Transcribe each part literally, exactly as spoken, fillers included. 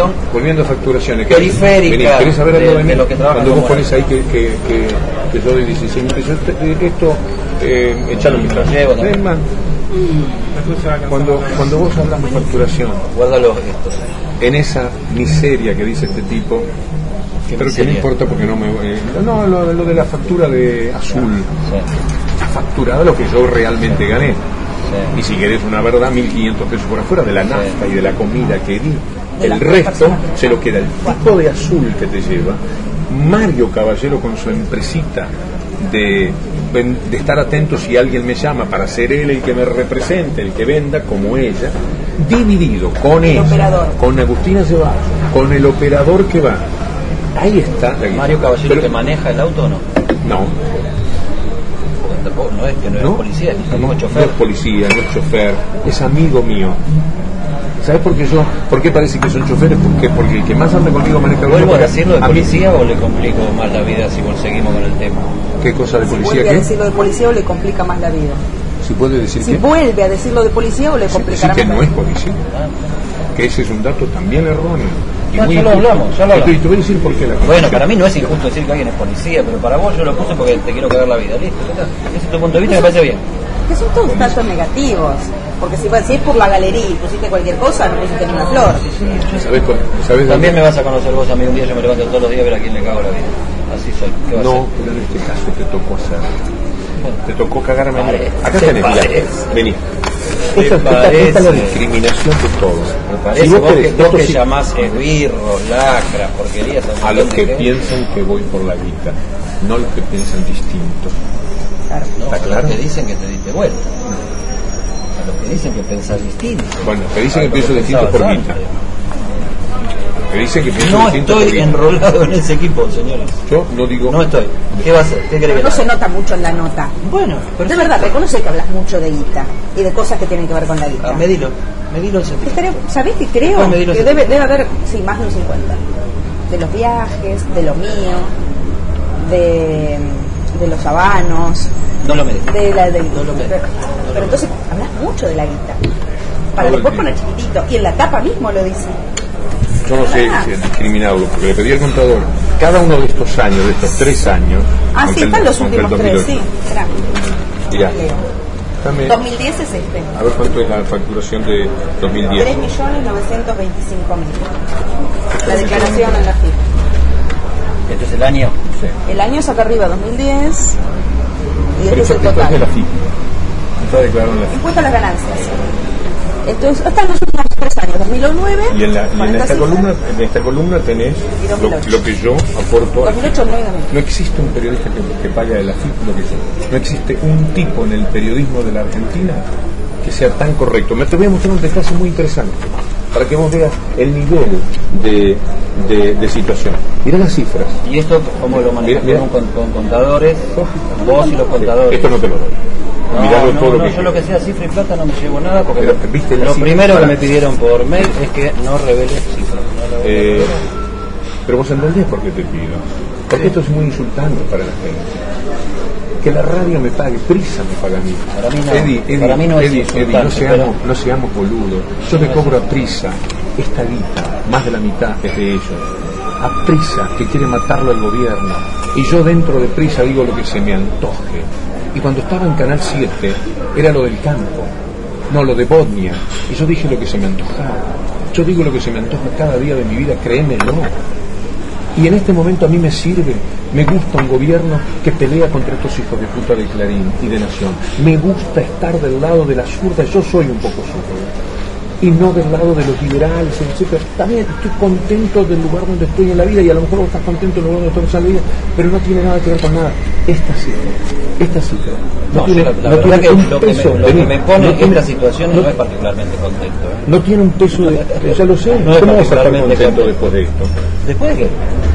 facturación volviendo a facturaciones periférica vení, ¿querés saber algo de, de, mí? de lo que trabaja. Cuando vos pones ahí que, que, que, que yo doy dieciséis mil pesos, esto eh, echalo en mi casa. Es más, cuando, cuando vos hablas de facturación, guárdalo estos. En esa miseria que dice este tipo, pero miseria? Que no importa porque no me... Eh, no, lo, lo de la factura de azul. Sí. Facturado lo que yo realmente gané. Sí. Y si querés una verdad, mil quinientos pesos por afuera de la nafta sí. y de la comida que di. El resto se lo queda el tipo de azul que te lleva Mario Caballero con su empresita de, de estar atento si alguien me llama para ser él el que me represente, el que venda como ella, dividido con el ella, operador. Con Agustina Ceballos, con el operador que va. Ahí está la Mario Caballero. Pero, ¿que maneja el auto o no? No. No es que no es ¿No? policía, ni no, chofer. No es policía, no es chofer, es amigo mío. ¿Sabes por qué yo? ¿Por qué parece que son choferes? ¿Por qué? Porque el que más anda conmigo maneja el auto. ¿Vuelvo a decirlo de policía o le complico más la vida si seguimos con el tema? ¿Qué cosa de si policía? ¿Vuelve ¿qué? a decirlo de policía o le complica más la vida? Si puede decir Si que vuelve a decirlo de policía o le complicará sí, más que la no vida. es policía. Ah. Que ese es un dato también erróneo. Y no, muy ya lo hablamos, ya lo hablamos. Y te voy a decir por qué la Bueno, para mí no es injusto decir que alguien es policía, pero para vos yo lo puse porque te quiero cagar la vida. Listo, ese es tu punto de vista, me parece bien. Que son todos datos negativos. Porque si, si es por la galería y pusiste cualquier cosa, no pusiste ni una flor. ¿Sabés, ¿sabés También me vas a conocer vos a mí un día, yo me levanto todos los días a ver a quién le cago la vida. Así soy. ¿Qué vas no, a hacer? pero en este caso te tocó hacer. Te tocó cagarme. Parece, acá tenés, mira, vení. Esta, esta, esta es la discriminación de todos. Me parece si vos, vos que, vos que sí. llamás esbirros, lacras, porquerías a, a los que, que piensan que voy por la guita, no los que piensan distinto. Claro, no, ¿Está claro? Los que dicen que te diste vuelta. A los que dicen que pensás distinto. Bueno, que dicen que pienso distinto por guita. Que dicen que pienso no distinto por estoy enrolado en ese equipo, señores. Yo no digo. No estoy. ¿Qué va a hacer? ¿Qué crees? No se nota mucho en la nota. Bueno, pero de verdad, reconoce que hablas mucho de guita y de cosas que tienen que ver con la guita. Ah, medilo. Medilo el sentido. ¿Sabés qué creo? Que debe, debe haber, sí, más de un cincuenta. De los viajes, de lo mío, de, de los habanos. No lo medís. De la, de, no lo medís. Pero, pero entonces hablas mucho de la guita. Para después poner chiquitito. Y en la tapa mismo lo dice. Yo no sé si es discriminado, porque le pedí al contador cada uno de estos años, de estos tres años. Ah, sí, están los últimos tres, sí. Mirá. Dame, dos mil diez es este. A ver cuánto es la facturación de dos mil diez. tres millones novecientos veinticinco mil. La declaración en la F I P. ¿Este es el año? Sí. El año es acá arriba, dos mil diez. Y este es el Esto total. es de la F I P. Está declarado en la F I P. Impuesto a las ganancias. Esto es, están los últimos tres años, dos mil nueve. Y en, la, y en, esta, columna, en esta columna tenés lo, lo que yo aporto. dos mil ocho, nueve, dos mil. No existe un periodista que, que paga de la F I P lo que yo. No existe un tipo en el periodismo de la Argentina que sea tan correcto. Me te voy a mostrar un detalle muy interesante para que vos veas el nivel de, de, de situación. Mirá las cifras. ¿Y esto cómo lo manejas? ¿Con, con contadores? Vos y los contadores. Esto no te lo doy. No, Miralo no, todo no, lo que yo lo que sea cifra y plata no me llevo nada porque pero, ¿viste lo cifra? primero Para. que me pidieron por mail es que no revele cifras. No eh, pero vos entendés por qué te pido. Porque sí. Esto es muy insultante para la gente. Que la radio me pague, Prisa me paga a mí. Para mí no, Eddie, Eddie, para mí no Eddie, es Eddie, no seamos, pero... no seamos boludos. Yo le cobro a Prisa esta guita, más de la mitad es de ellos. A Prisa, que quiere matarlo al gobierno. Y yo dentro de Prisa digo lo que se me antoje. Y cuando estaba en Canal siete, era lo del campo, no lo de Bosnia. Y yo dije lo que se me antojaba. Yo digo lo que se me antoja cada día de mi vida, créemelo. Y en este momento a mí me sirve, me gusta un gobierno que pelea contra estos hijos de puta de Clarín y de Nación. Me gusta estar del lado de la zurda, yo soy un poco zurdo. Y no del lado de los liberales, etcétera. También estoy contento del lugar donde estoy en la vida, y a lo mejor vos estás contento del lugar donde estás en la vida, pero no tiene nada que ver con nada. Esta cifra, esta cifra. No, no tiene, la, la no tiene que un lo peso. Que me, lo que me pone no tiene, esta situación no, no es particularmente contento. ¿eh? No tiene un peso de... Ya lo sé, no ¿cómo es vas a estar contento contento después de esto? ¿Después de qué?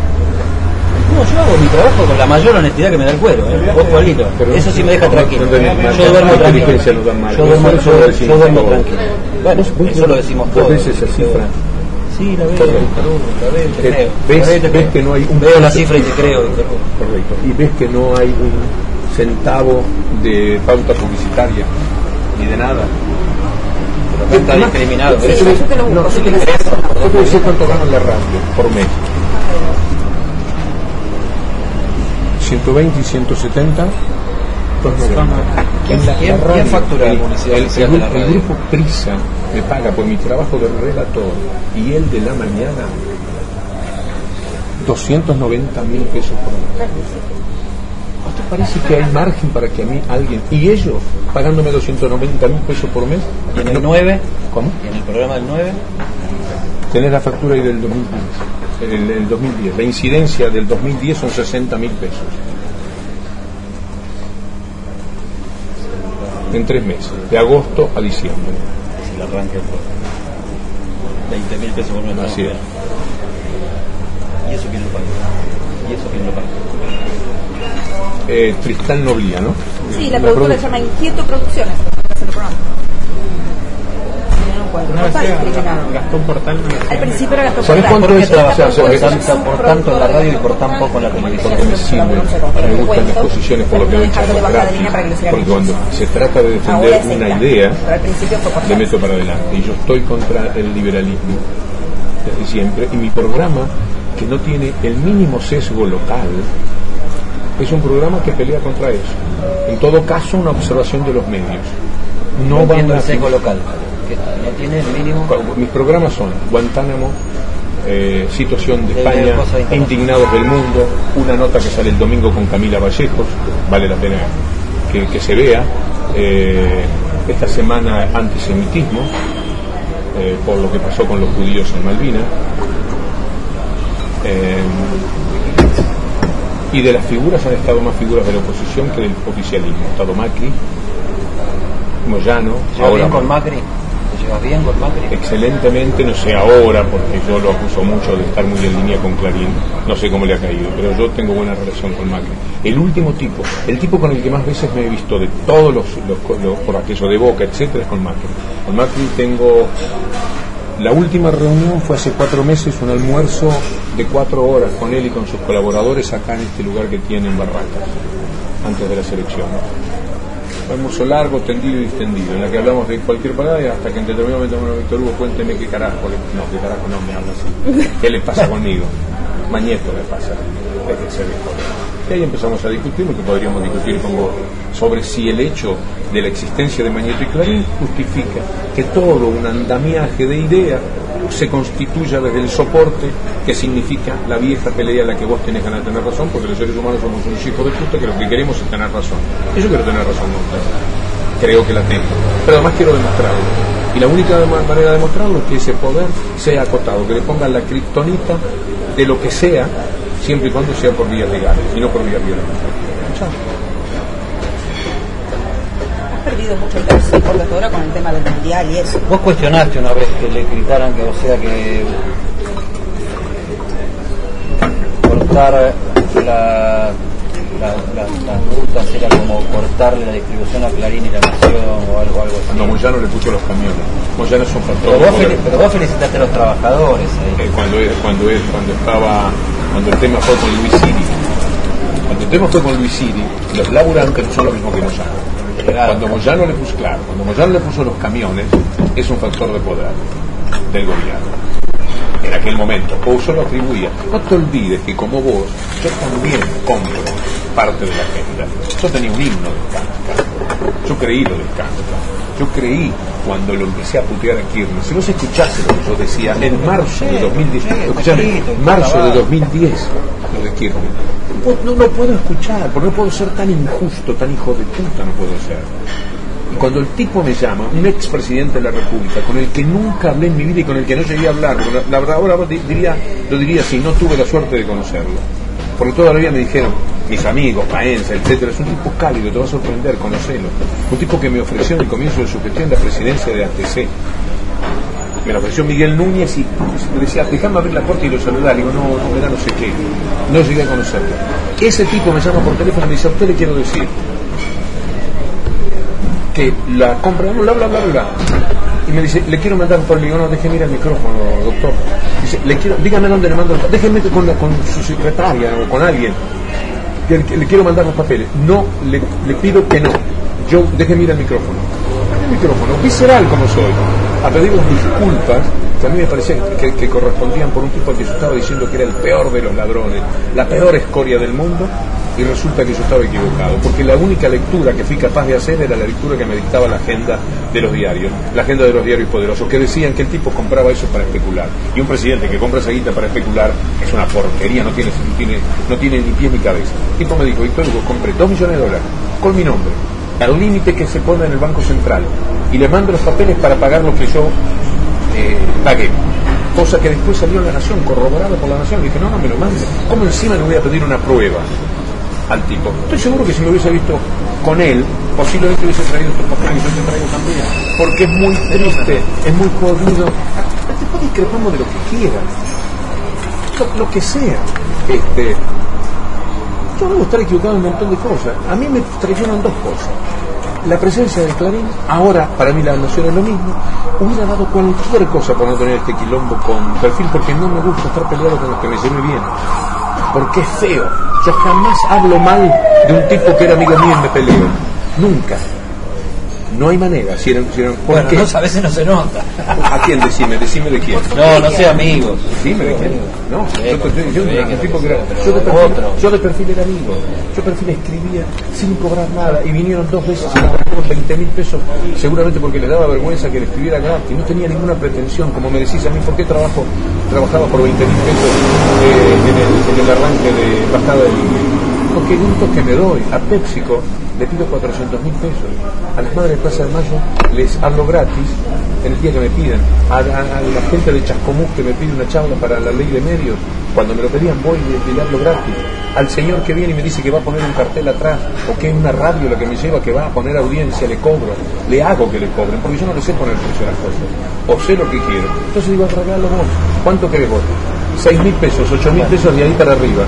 No, yo hago mi trabajo con la mayor honestidad que me da el cuero, ¿eh? Vos, Juanito, eso sí me deja tranquilo. Yo duermo tranquilo. Yo duermo, yo, yo duermo tranquilo. Bueno, eso lo decimos todos. ¿Ves esa cifra? Sí, la veo, la veo, te creo. ¿Ves, ves, ves que no hay un... Veo la cifra y te creo. Correcto. Y ves que no hay un centavo de pauta publicitaria, ni de nada. Está discriminado. Sí, sí, yo te lo busco. Yo te voy a decir cuánto gano en la radio por mes. ciento veinte y ciento setenta. ¿Quién, la, ¿quién, la ¿quién factura la publicidad el, oficial el, de la el, radio? el grupo Prisa me paga por mi trabajo de relator y el de la mañana doscientos noventa mil pesos por mes. ¿No te parece que hay margen para que a mí alguien, y ellos pagándome doscientos noventa mil pesos por mes? ¿Y en el nueve? ¿Cómo? ¿Y en el programa del nueve? Tenés la factura ahí del dos mil diez. El, el dos mil diez. La incidencia del dos mil diez son sesenta mil pesos. En tres meses, de agosto a diciembre. Si le arranque el veinte mil pesos por mes. Así es. ¿Y eso quién lo paga? ¿Y eso quién lo paga? Eh, Tristán Noblía, ¿no? Sí, la, la productora se llama Inquieto Producciones. El programa. No está discriminado. Gastón Portal. Al principio era Gastón ¿Sabes Portal. cuánto es? trabaja O sea, por, es- tanta, por tanto en la radio y por tan poco en la televisión? Porque me sirve, me gustan las posiciones por lo que he dicho, porque cuando se trata de defender una idea, le meto para adelante. Y yo estoy contra el liberalismo desde siempre, y mi programa, que no tiene el mínimo sesgo local, es un programa que pelea contra eso. En todo caso, una observación de los medios. No, No van entiendo a el seco local, que no tiene el mínimo. Mis programas son Guantánamo, eh, Situación de De España, cosas internacionales. Indignados del Mundo, una nota que sale el domingo con Camila Vallejos, vale la pena que, que se vea. Eh, esta semana antisemitismo, eh, por lo que pasó con los judíos en Malvinas. Eh, y de las figuras han estado más figuras de la oposición que del oficialismo. Ha estado Macri, Moyano. ¿Te llevas bien con Macri? ¿Te llevas bien con Macri? Excelentemente, no sé ahora, porque yo lo acuso mucho de estar muy en línea con Clarín, no sé cómo le ha caído, pero yo tengo buena relación con Macri. El último tipo, el tipo con el que más veces me he visto de todos los, los, los por aquello de Boca, etcétera, es con Macri. Con Macri tengo, la última reunión fue hace cuatro meses, un almuerzo de cuatro horas con él y con sus colaboradores acá en este lugar que tienen Barracas, antes de las elecciones. Un almuerzo largo, tendido y distendido, en la que hablamos de cualquier palabra y hasta que en determinado momento, bueno, Víctor Hugo, cuénteme qué carajo, le... no, qué carajo no me habla así, qué le pasa conmigo, Mañeto le pasa, es que se dejó. Y ahí empezamos a discutir lo que podríamos discutir con vos, sobre si el hecho de la existencia de Mañeto y Clarín justifica que todo un andamiaje de ideas se constituya desde el soporte que significa la vieja pelea en la que vos tenés ganas de tener razón, porque los seres humanos somos unos hijos de puta que lo que queremos es tener razón. Y yo quiero tener razón, ¿no? Creo que la tengo, pero además quiero demostrarlo. Y la única manera de demostrarlo es que ese poder sea acotado, que le pongan la kriptonita de lo que sea, siempre y cuando sea por vías legales y no por vías violentas. Chao. Has perdido mucho el tercio por hasta ahora con el tema del mundial y eso. Vos cuestionaste una vez que le gritaran que, o sea, que cortar la, la, la, las rutas era como cortarle la distribución a Clarín y La Nación o algo, algo así. No, Moyano le puso los camiones. Moyano es un factor Pero de vos, poder. fel- pero vos felicitaste a los trabajadores ahí. Eh, cuando él, cuando él, cuando estaba, cuando el tema fue con Luis Siri, cuando el tema fue con Luis Siri, los laburantes no son lo mismo que Moyano. Cuando Moyano le puso, claro, cuando Moyano le puso los camiones, es un factor de poder del gobierno. En aquel momento, o yo lo atribuía. No te olvides que como vos, yo también compro parte de la agenda. Yo tenía un himno de Kafka. Yo creí lo de Kafka. Yo creí cuando lo empecé a putear a Kirchner. Si vos escuchaste lo que yo decía en marzo de dos mil diez, escuchame, marzo de dos mil diez, lo de Kirchner. No lo puedo escuchar, porque no puedo ser tan injusto, tan hijo de puta, no puedo ser. Y cuando el tipo me llama, un expresidente de la República, con el que nunca hablé en mi vida y con el que no llegué a hablar, la, la verdad ahora diría, lo diría así, no tuve la suerte de conocerlo. Porque todavía me dijeron, mis amigos, Paenza, etcétera, es un tipo cálido, te va a sorprender, conocelo. Un tipo que me ofreció en el comienzo de su gestión la presidencia de A T C. Me lo ofreció Miguel Núñez y me decía, déjame abrir la puerta y lo saludar. Le digo, no, no me da no sé qué. No llegué a conocerlo. Ese tipo me llama por teléfono y me dice, a usted le quiero decir que la compra, no, bla, bla, bla, bla. Y me dice, le quiero mandar un papel. Le digo, no, déjeme ir al micrófono, doctor. Dice, le quiero, dígame dónde le mando, déjeme con, la, con su secretaria o con alguien. Que le, le quiero mandar los papeles. No, le, le pido que no. Yo, déjeme ir al micrófono. El micrófono, visceral como soy. a pedirles disculpas, que a mí me parecía que, que correspondían por un tipo al que yo estaba diciendo que era el peor de los ladrones, la peor escoria del mundo, y resulta que yo estaba equivocado, porque la única lectura que fui capaz de hacer era la lectura que me dictaba la agenda de los diarios, la agenda de los diarios poderosos, que decían que el tipo compraba eso para especular, y un presidente que compra esa guita para especular es una porquería, no tiene, no tiene, no tiene ni pies ni cabeza. El tipo me dijo, Víctor Hugo, compré dos millones de dólares, con mi nombre, al límite que se pone en el Banco Central, y le mando los papeles para pagar lo que yo eh, pagué. Cosa que después salió en La Nación, corroborada por La Nación. Y dije, no, no me lo mande. ¿Cómo encima le voy a pedir una prueba al tipo? Estoy seguro que si me hubiese visto con él, posiblemente hubiese traído estos papeles, yo te traigo también. Porque es muy triste, es muy jodido. Después discrepamos de lo que quieras, lo, lo que sea. Este, yo debo estar equivocado en un montón de cosas. A mí me traicionan dos cosas. La presencia del Clarín, ahora para mí La Nación es lo mismo. Hubiera dado cualquier cosa por no tener este quilombo con Perfil, porque no me gusta estar peleado con los que me lleve bien, porque es feo. Yo jamás hablo mal de un tipo que era amigo mío y me peleo, nunca. No hay manera. Si eran, si eran, ¿por bueno, qué? No, a veces no se nota. ¿A quién? Decime, decime de quién. No, no sé amigos. Decime de quién. No, sí, yo te estoy diciendo sí, un tipo que que era. pero Yo de, perfil, otro. yo de perfil era amigo. Yo de perfil escribía sin cobrar nada y vinieron dos veces y me pagaron veinte mil pesos, seguramente porque les daba vergüenza que le escribiera gratis. No tenía ninguna pretensión, como me decís a mí, ¿por qué trabajo? Trabajaba por veinte mil pesos eh, en, el, en el arranque de Bajada de Línea. Porque gustos que me doy a PepsiCo le pido cuatrocientos mil pesos, a las madres de Plaza de Mayo les hablo gratis en el día que me piden, a, a, a la gente de Chascomús que me pide una charla para la ley de medios, cuando me lo pedían voy y le hablo gratis, al señor que viene y me dice que va a poner un cartel atrás, o que es una radio la que me lleva que va a poner audiencia, le cobro, le hago que le cobren, porque yo no le sé poner precio a las cosas, o sé lo que quiero. Entonces digo, regalo vos, ¿cuánto querés vos? seis mil pesos, ocho mil pesos de ahí para arriba.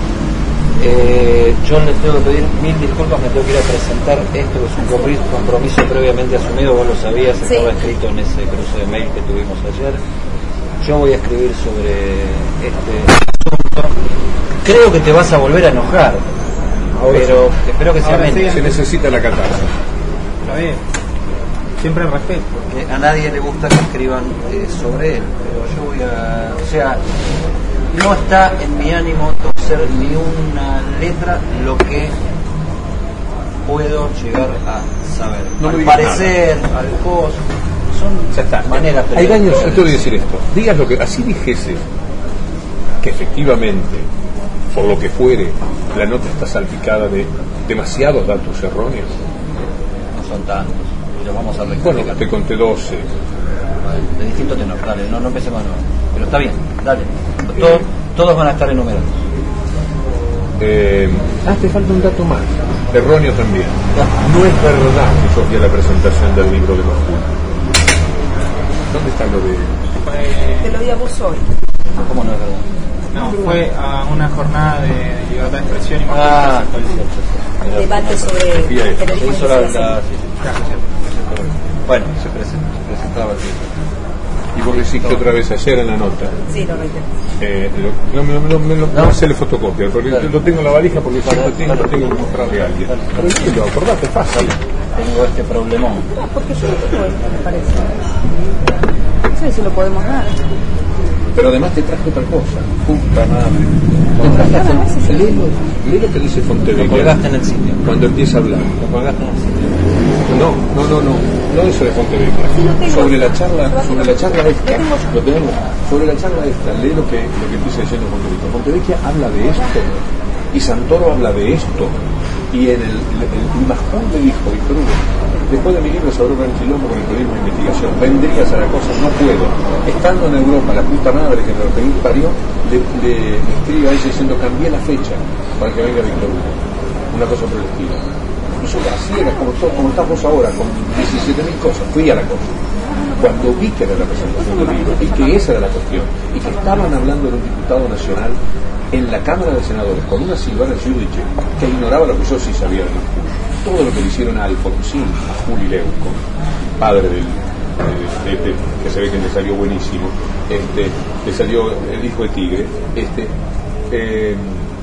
Eh, yo les tengo que pedir mil disculpas, me tengo que ir a presentar esto, que es un compromiso, compromiso previamente asumido, vos lo sabías, sí. Estaba escrito en ese cruce de mail que tuvimos ayer. Yo voy a escribir sobre este asunto. Creo que te vas a volver a enojar, ahora pero sí. Espero que sea menos. Se necesita la catarsis. Está bien. Siempre en respeto. Porque a nadie le gusta que escriban eh, sobre él, pero yo voy a... O sea, no está en mi ánimo torcer ni una letra lo que puedo llegar a saber. No al parecer, nada. Al costo, son ya está. maneras. Hay daños, yo te voy a decir esto. Digas lo que, así dijese que efectivamente, por lo que fuere, la nota está salpicada de demasiados datos erróneos. No son tantos. Los vamos a rectificar. Bueno, te conté doce. De distinto tenor, dale, no, no empecemos nuevo. Pero está bien, dale. Todos, eh, todos van a estar enumerados. Eh, ah, te falta un dato más. Erróneo también. No es verdad que yo fui a la presentación del libro de Moscú. ¿Dónde está lo de...? Te lo di a vos hoy. ¿Cómo no es verdad? No, fue a una jornada de libertad de expresión y más ah, el debate sobre se hizo la, la, sí, sí. Bueno, se, present, se presentaba aquí. Y vos decís que otra vez ayer en la nota. Sí, lo reitero. Eh, lo, no, no, no, no, no hacerle fotocopia, porque claro. Lo tengo en la valija porque si no lo tengo, lo tengo que mostrarle a alguien. Pero ¿qué lo acordate? Fácil. Tengo este problemón. No, porque yo no tengo esto, me parece. No sé si lo podemos dar. Pero además te traje otra cosa. Puta madre. Te traje hasta... Lee lo que dice Fontevecchia. Lo colgaste en el sitio. Cuando empieza a hablar. Lo colgaste en el sitio. No, no, no, no. No eso de Fontevecchia. Sí, sobre la charla, sobre la charla esta. Lo tenemos. Sobre la charla esta. Lee lo que, lo que empieza diciendo Fontevecchia. Fontevecchia habla de esto. Y Santoro habla de esto. Y en el, el, el, el Majón le dijo, Víctor Hugo, después de mi libro sobre un quilombo con el periodismo de investigación, vendría a Zaragoza, no puedo. Estando en Europa, la puta madre que me lo parió, le, le escribe a ella diciendo, cambié la fecha para que venga Víctor Hugo. Una cosa por el estilo. Y yo así era, como, todo, como estás vos ahora, con diecisiete mil cosas, fui a la cosa. Cuando vi que era la presentación del libro, y que esa era la cuestión, y que estaban hablando de un diputado nacional en la Cámara de Senadores, con una Silvana Giudice, que ignoraba lo que yo sí sabía de Moscú. Todo lo que le hicieron a Alfonsín, a Juli Leuco, padre del, de, de, de, que se ve que le salió buenísimo, este, le salió el hijo de Tigre, este, eh,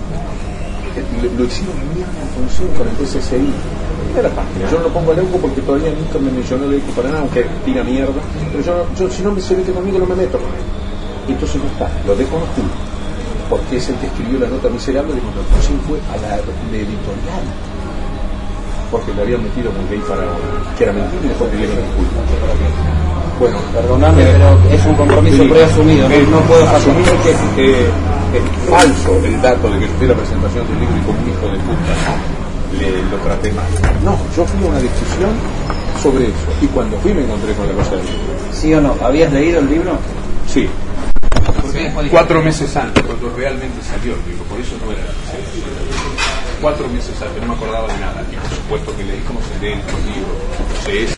le, lo hicieron mierda a Alfonsín con el P C I. Era la página. Yo no lo pongo a Leuco porque todavía nunca me mencionó Leuco para nada, aunque tira mierda, pero yo, yo si no me se mete conmigo no me meto con él. Y entonces no está, lo dejo en Julio, porque es el que escribió la nota miserable de cuando Alfonsín fue a la de editorial, porque le habían metido con gay faraón, que era mentira y después pidieron disculpas. Bueno, perdóname, eh, pero es un compromiso eh, preasumido, eh, no, no puedo asumir que eh, es falso el dato de que fui a la presentación del libro y como un hijo de puta le, lo traté mal. No, yo fui a una discusión sobre eso, y cuando fui me encontré con la cosa del libro. ¿Sí o no? ¿Habías leído el libro? Sí. Cuatro meses antes, cuando realmente salió el libro, por eso no era cuatro meses antes, no me acordaba de nada, y por supuesto que leí como se lee el libro, no sé,